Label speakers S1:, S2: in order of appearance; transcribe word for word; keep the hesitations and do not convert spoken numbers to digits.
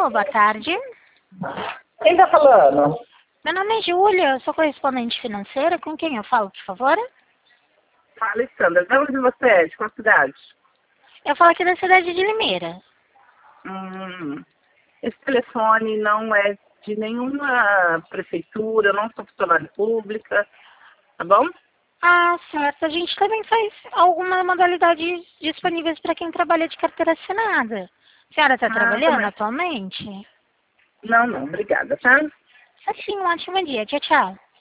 S1: Alô, boa tarde.
S2: Quem tá falando?
S1: Meu nome é Júlia, eu sou correspondente financeira. Com quem eu falo, por favor?
S2: Fala, Alessandra. De onde você é? De qual cidade?
S1: Eu falo aqui da cidade de Limeira.
S2: Hum, esse telefone não é de nenhuma prefeitura, eu não sou funcionária pública, tá bom?
S1: Ah, certo. A gente também faz alguma modalidade disponíveis para quem trabalha de carteira assinada. A senhora está
S2: Ah,
S1: trabalhando
S2: também.
S1: atualmente?
S2: Não, não, obrigada, tá?
S1: Sim, um ótimo dia. Tchau, tchau.